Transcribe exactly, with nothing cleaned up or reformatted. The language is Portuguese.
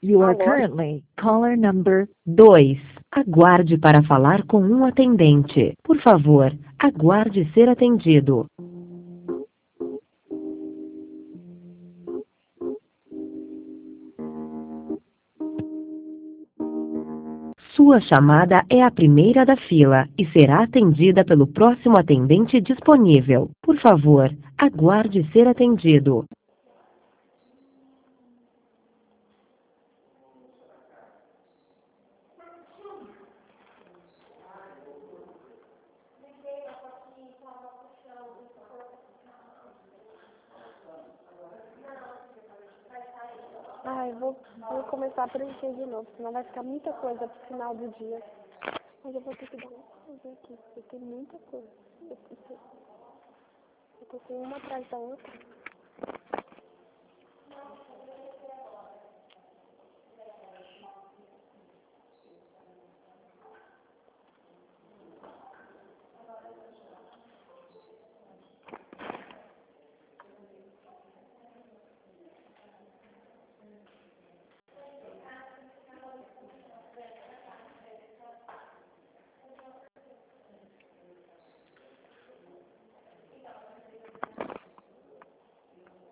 You are Alô? currently caller number dois. Aguarde para falar com um atendente. Por favor, aguarde ser atendido. Sua chamada é a primeira da fila e será atendida pelo próximo atendente disponível. Por favor, aguarde ser atendido. Ai, vou, vou começar a preencher de novo, senão vai ficar muita coisa pro final do dia. Mas eu vou ter que dar uma pausa aqui, porque tem muita coisa. Eu, eu, eu tô com uma atrás da outra.